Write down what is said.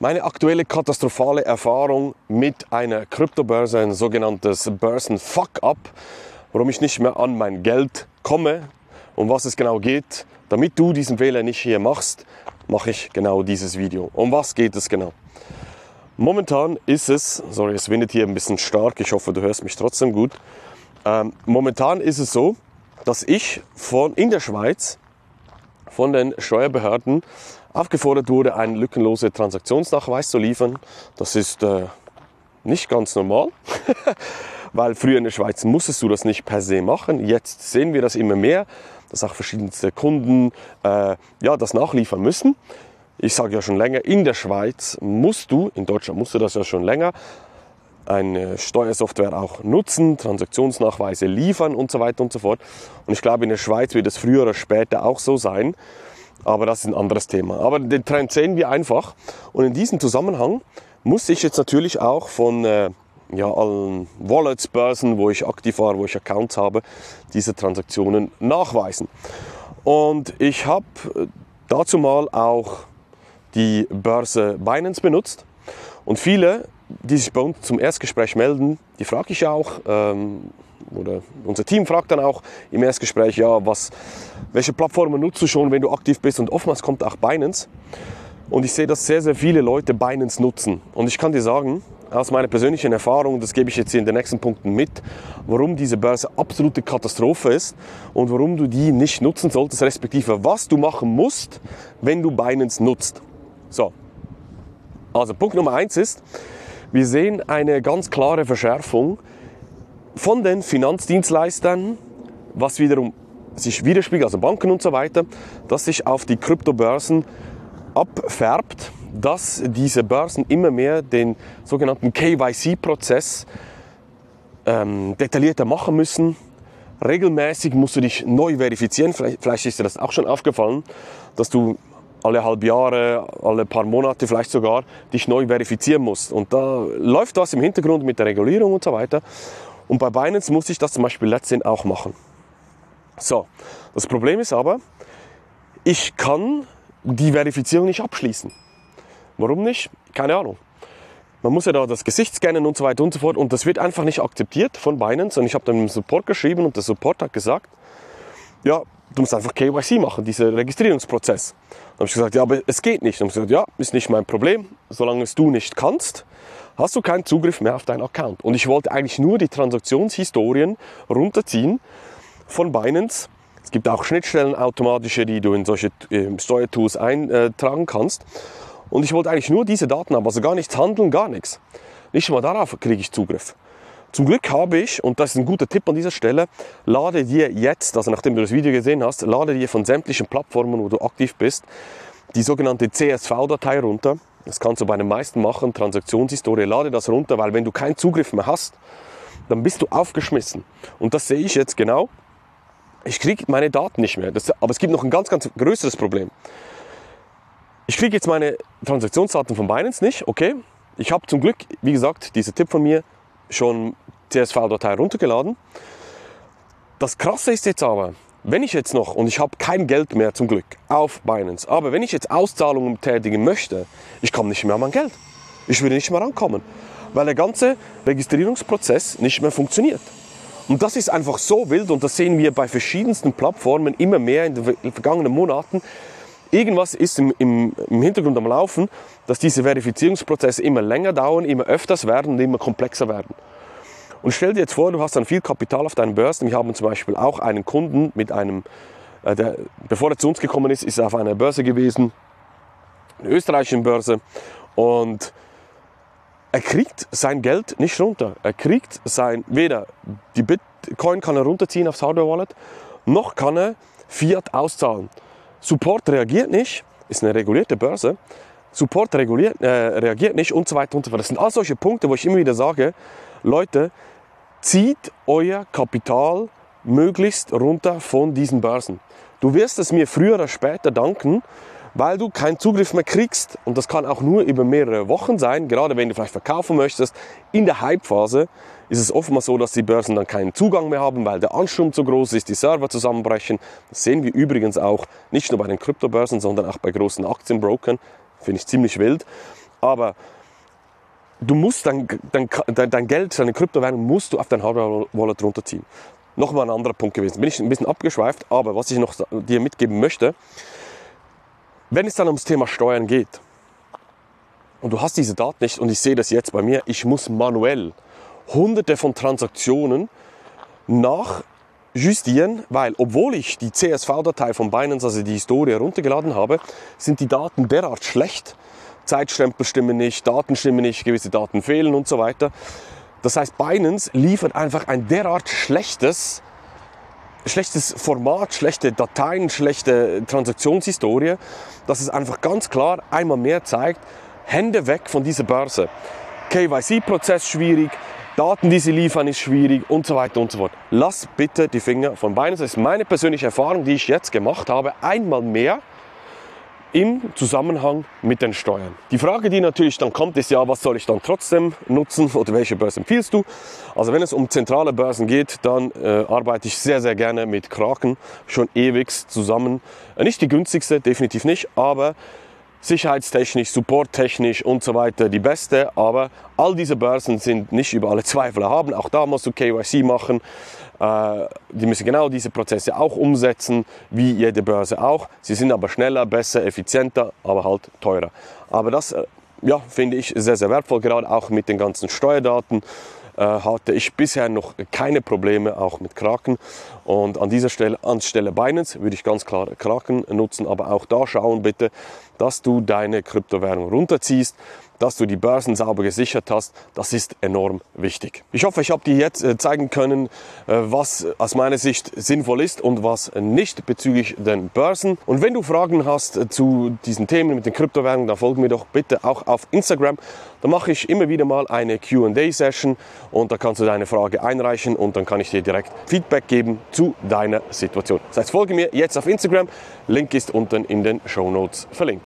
Meine aktuelle katastrophale Erfahrung mit einer Kryptobörse, ein sogenanntes Börsen-Fuck-up, warum ich nicht mehr an mein Geld komme, um was es genau geht. Damit du diesen Fehler nicht hier machst, mache ich genau dieses Video. Um was geht es genau? Momentan ist es, sorry, es windet hier ein bisschen stark, ich hoffe, du hörst mich trotzdem gut. Momentan ist es so, dass ich in der Schweiz von den Steuerbehörden aufgefordert wurde, einen lückenlosen Transaktionsnachweis zu liefern. Das ist nicht ganz normal, weil früher in der Schweiz musstest du das nicht per se machen. Jetzt sehen wir das immer mehr, dass auch verschiedenste Kunden das nachliefern müssen. Ich sage ja schon länger, in der Schweiz in Deutschland musst du das ja schon länger, eine Steuersoftware auch nutzen, Transaktionsnachweise liefern und so weiter und so fort. Und ich glaube, in der Schweiz wird es früher oder später auch so sein. Aber das ist ein anderes Thema. Aber den Trend sehen wir einfach. Und in diesem Zusammenhang muss ich jetzt natürlich auch von allen Wallets, Börsen, wo ich aktiv war, wo ich Accounts habe, diese Transaktionen nachweisen. Und ich habe dazu mal auch die Börse Binance benutzt. Und viele, die sich bei uns zum Erstgespräch melden, die frage ich auch, oder unser Team fragt dann auch im Erstgespräch, welche Plattformen nutzt du schon, wenn du aktiv bist? Und oftmals kommt auch Binance. Und ich sehe, dass sehr, sehr viele Leute Binance nutzen. Und ich kann dir sagen, aus meiner persönlichen Erfahrung, das gebe ich jetzt hier in den nächsten Punkten mit, warum diese Börse absolute Katastrophe ist und warum du die nicht nutzen solltest, respektive was du machen musst, wenn du Binance nutzt. So, also Punkt Nummer 1 ist, wir sehen eine ganz klare Verschärfung von den Finanzdienstleistern, was wiederum sich widerspiegelt, also Banken und so weiter, dass sich auf die Kryptobörsen abfärbt, dass diese Börsen immer mehr den sogenannten KYC-Prozess detaillierter machen müssen. Regelmäßig musst du dich neu verifizieren. Vielleicht ist dir das auch schon aufgefallen, dass du alle halbe Jahre, alle paar Monate vielleicht sogar dich neu verifizieren musst. Und da läuft was im Hintergrund mit der Regulierung und so weiter. Und bei Binance musste ich das zum Beispiel letztendlich auch machen. So, das Problem ist aber, ich kann die Verifizierung nicht abschließen. Warum nicht? Keine Ahnung. Man muss ja da das Gesicht scannen und so weiter und so fort und das wird einfach nicht akzeptiert von Binance. Und ich habe dann im Support geschrieben und der Support hat gesagt, ja, du musst einfach KYC machen, dieser Registrierungsprozess. Dann habe ich gesagt, ja, aber es geht nicht. Dann habe ich gesagt, ja, ist nicht mein Problem, solange es du nicht kannst, hast du keinen Zugriff mehr auf deinen Account. Und ich wollte eigentlich nur die Transaktionshistorien runterziehen von Binance. Es gibt auch Schnittstellen automatische, die du in solche Steuertools eintragen kannst. Und ich wollte eigentlich nur diese Daten haben, also gar nichts handeln, gar nichts. Nicht mal darauf kriege ich Zugriff. Zum Glück habe ich, und das ist ein guter Tipp an dieser Stelle, lade dir jetzt, also nachdem du das Video gesehen hast, lade dir von sämtlichen Plattformen, wo du aktiv bist, die sogenannte CSV-Datei runter. Das kannst du bei den meisten machen, Transaktionshistorie, lade das runter, weil wenn du keinen Zugriff mehr hast, dann bist du aufgeschmissen. Und das sehe ich jetzt genau. Ich kriege meine Daten nicht mehr. Aber es gibt noch ein ganz, ganz größeres Problem. Ich kriege jetzt meine Transaktionsdaten von Binance nicht, okay. Ich habe zum Glück, wie gesagt, dieser Tipp von mir, schon CSV-Datei runtergeladen. Das Krasse ist jetzt aber, wenn ich jetzt noch, und ich habe kein Geld mehr zum Glück auf Binance, aber wenn ich jetzt Auszahlungen tätigen möchte, ich komme nicht mehr an mein Geld. Ich würde nicht mehr rankommen, weil der ganze Registrierungsprozess nicht mehr funktioniert. Und das ist einfach so wild und das sehen wir bei verschiedensten Plattformen immer mehr in den vergangenen Monaten. Irgendwas ist im Hintergrund am Laufen, dass diese Verifizierungsprozesse immer länger dauern, immer öfters werden und immer komplexer werden. Und stell dir jetzt vor, du hast dann viel Kapital auf deinen Börsen. Wir haben zum Beispiel auch einen Kunden mit der, bevor er zu uns gekommen ist, ist er auf einer Börse gewesen, eine österreichische Börse, und er kriegt sein Geld nicht runter. Er kriegt weder die Bitcoin kann er runterziehen aufs Hardware-Wallet, noch kann er Fiat auszahlen. Support reagiert nicht, ist eine regulierte Börse. Support reagiert nicht und so weiter und so fort. Das sind all solche Punkte, wo ich immer wieder sage, Leute, zieht euer Kapital möglichst runter von diesen Börsen. Du wirst es mir früher oder später danken, weil du keinen Zugriff mehr kriegst. Und das kann auch nur über mehrere Wochen sein, gerade wenn du vielleicht verkaufen möchtest. In der Hype-Phase ist es oftmals so, dass die Börsen dann keinen Zugang mehr haben, weil der Ansturm zu groß ist, die Server zusammenbrechen. Das sehen wir übrigens auch nicht nur bei den Kryptobörsen, sondern auch bei großen Aktienbrokern. Finde ich ziemlich wild. aber du musst dein Geld, deine Kryptowährung musst du auf dein Hardware-Wallet runterziehen. Nochmal ein anderer Punkt gewesen. Bin ich ein bisschen abgeschweift, aber was ich noch dir mitgeben möchte, wenn es dann ums Thema Steuern geht und du hast diese Daten nicht, und ich sehe das jetzt bei mir, ich muss manuell hunderte von Transaktionen nachjustieren, weil obwohl ich die CSV-Datei von Binance, also die Historie, heruntergeladen habe, sind die Daten derart schlecht. Zeitstempel stimmen nicht, Daten stimmen nicht, gewisse Daten fehlen und so weiter. Das heißt, Binance liefert einfach ein derart schlechtes Format, schlechte Dateien, schlechte Transaktionshistorie, dass es einfach ganz klar einmal mehr zeigt, Hände weg von dieser Börse. KYC-Prozess schwierig, Daten, die sie liefern, ist schwierig und so weiter und so fort. Lass bitte die Finger von Binance. Das ist meine persönliche Erfahrung, die ich jetzt gemacht habe, einmal mehr im Zusammenhang mit den Steuern. Die Frage, die natürlich dann kommt, ist ja, was soll ich dann trotzdem nutzen oder welche Börse empfiehlst du? Also wenn es um zentrale Börsen geht, dann arbeite ich sehr, sehr gerne mit Kraken, schon ewig zusammen. Nicht die günstigste, definitiv nicht, aber sicherheitstechnisch, supporttechnisch und so weiter die beste. Aber all diese Börsen sind nicht über alle Zweifel erhaben. Auch da musst du KYC machen. Die müssen genau diese Prozesse auch umsetzen, wie jede Börse auch. Sie sind aber schneller, besser, effizienter, aber halt teurer. Aber das finde ich sehr, sehr wertvoll, gerade auch mit den ganzen Steuerdaten. Hatte ich bisher noch keine Probleme, auch mit Kraken. Und an dieser Stelle, anstelle Binance, würde ich ganz klar Kraken nutzen. Aber auch da schauen bitte, dass du deine Kryptowährung runterziehst, dass du die Börsen sauber gesichert hast. Das ist enorm wichtig. Ich hoffe, ich habe dir jetzt zeigen können, was aus meiner Sicht sinnvoll ist und was nicht bezüglich den Börsen. Und wenn du Fragen hast zu diesen Themen mit den Kryptowährungen, dann folge mir doch bitte auch auf Instagram. Da mache ich immer wieder mal eine Q&A-Session und da kannst du deine Frage einreichen und dann kann ich dir direkt Feedback geben zu deiner Situation. Das heißt, folge mir jetzt auf Instagram. Link ist unten in den Shownotes verlinkt.